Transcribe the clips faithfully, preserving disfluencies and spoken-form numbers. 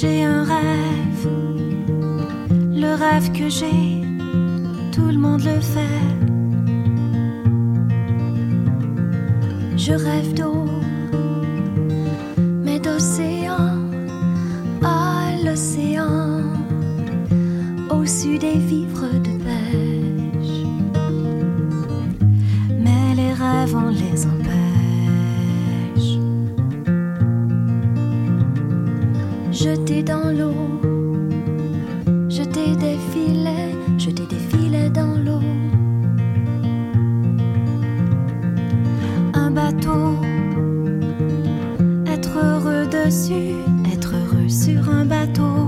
J'ai un rêve, le rêve que j'ai, tout le monde le fait. Je rêve d'eau, mais d'océan à l'océan, au-dessus des vivres de pêche. Mais les rêves, on les empêche. Jeter dans l'eau, jeter des filets, jeter des filets dans l'eau. Un bateau, être heureux dessus, être heureux sur un bateau.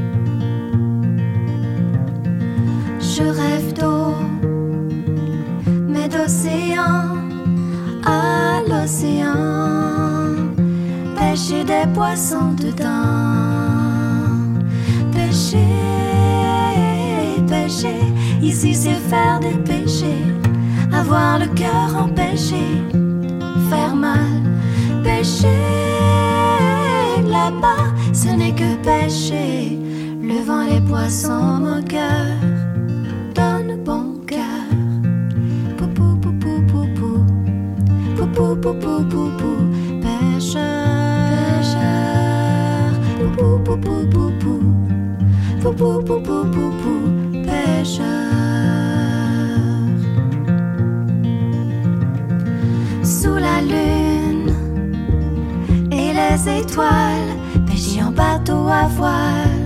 Je rêve d'eau, mais d'océan à l'océan, pêcher des poissons dedans. Pêcher, pêcher, ici c'est faire des péchés, avoir le cœur empêché, faire mal. Pêcher là-bas, ce n'est que pêcher, le vent, les poissons, mon cœur donne bon cœur. Poupou, poupou, poupou, poupou, poupou, poupou, pêcheur, pêcheur, poupou, poupou, poupou, poupou, poupou, poupou, pêcheur. Sous la lune et les étoiles, pêcher en bateau à voile.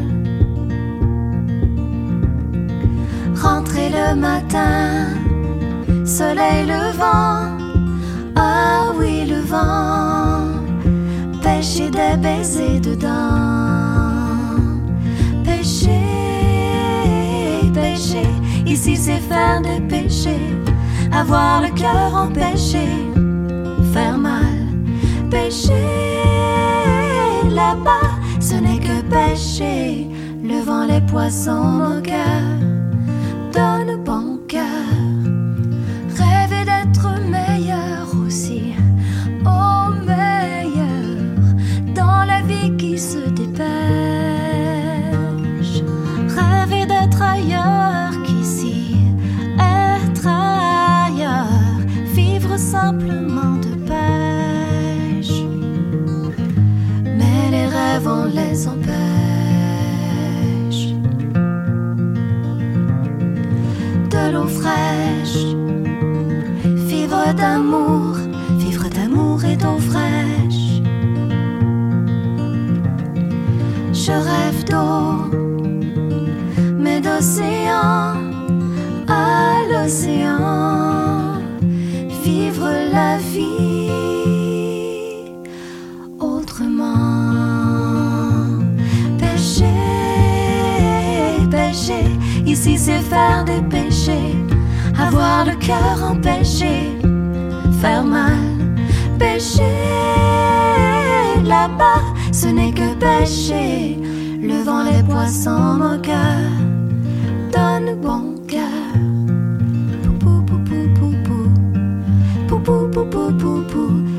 Rentrer le matin, soleil levant, ah oui le vent, pêcher des baisers dedans. Pêcher, pêcher, ici c'est faire des péchés, avoir le cœur empêché, faire mal. Pêcher là-bas, ce n'est que pêcher, le vent, les poissons, mon cœur donne bon cœur. Rêver d'être meilleur aussi, oh meilleur, dans la vie qui se dépêche. Rêver d'être ailleurs qu'ici, être ailleurs, vivre simplement de pêche. Mais les rêves, on les empêche. De l'eau fraîche, vivre d'amour, vivre d'amour et d'eau fraîche. Je rêve d'eau, mais d'océan à l'océan, vivre la vie autrement. Pêcher, pêcher, ici c'est faire des péchés, avoir le cœur empêché, faire mal. Pêcher là-bas, ce n'est que pêcher, le vent, les poissons, mon cœur donne bon cœur. Poupou, poupou, poupou, poupou, poupou, poupou,